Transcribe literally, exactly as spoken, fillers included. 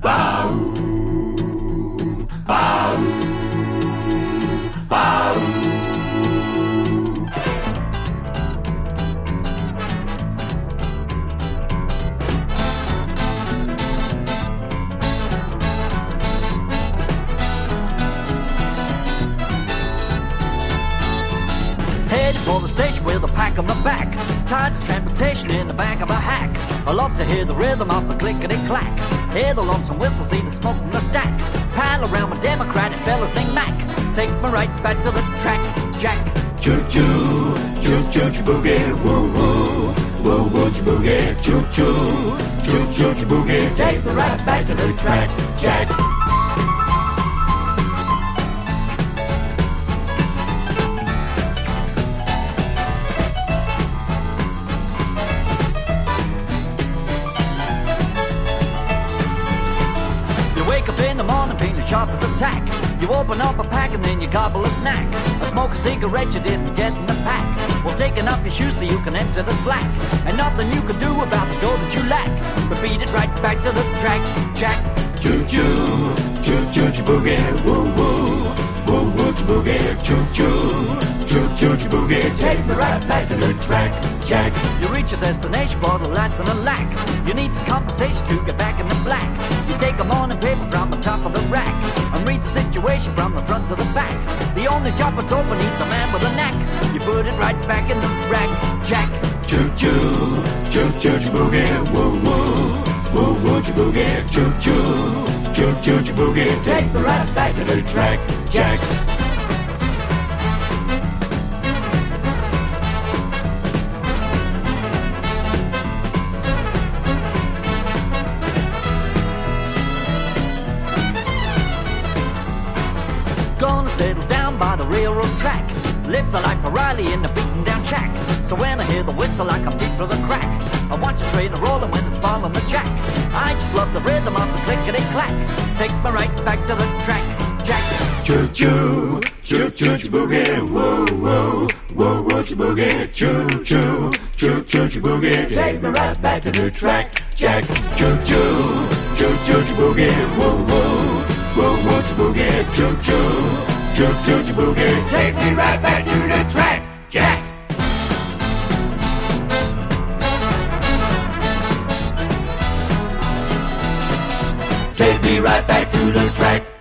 Bow, bow, bow. Heading for the station with a pack on the back. Tired of transportation in the back of a hack. I love to hear the rhythm of the clickety-clack. Hear the lonesome whistle, see the smoke from the stack. Pile around with Democratic fellas named Mac. Take me right back to the track, Jack. Choo-choo, choo-choo, boogie, woo-woo. Woo-woo, boogie, choo-choo, choo-choo, boogie. Take me right back to the track, Jack. Wake up in the morning feeling sharp as a tack. You open up a pack and then you gobble a snack. A smoke a cigarette you didn't get in the pack. Well, taking off your shoes so you can enter the slack. And nothing you can do about the dough that you lack. Repeat it right back to the track, Jack. Choo-choo, choo-choo, boogie, woo-woo. Woo-woo, boogie, choo-choo, choo-choo, boogie. Take me right back to the track, Jack. You reach your destination, bottle last in a lack. You need some compensation to get back in the black. You take a morning paper from the top of the rack and read the situation from the front to the back. The only job that's open needs a man with a knack. You put it right back in the rack, Jack. Choo-choo, choo-choo, boogie, woo-woo. Woo-woo, boogie, choo-choo, choo-choo, boogie. Take me right back to the track, Jack. Gonna settle down by the railroad track. Live the life of Riley in the beaten down shack. So when I hear the whistle I come deep through the crack. I watch the train rolling when it's falling the jack. I just love the rhythm of the clickety-clack. Take me right back to the track, Jack. Choo-choo, choo-choo, boogie, woo-woo. Woo-woo, boogie, choo-choo, choo-choo, boogie. Take me right back to the track, Jack. Choo-choo, choo-choo, boogie, woo-woo. Woo-woo, boogie, choo-choo, choo-choo, boogie. Take me right back to the track, Jack. Take me right back to the track.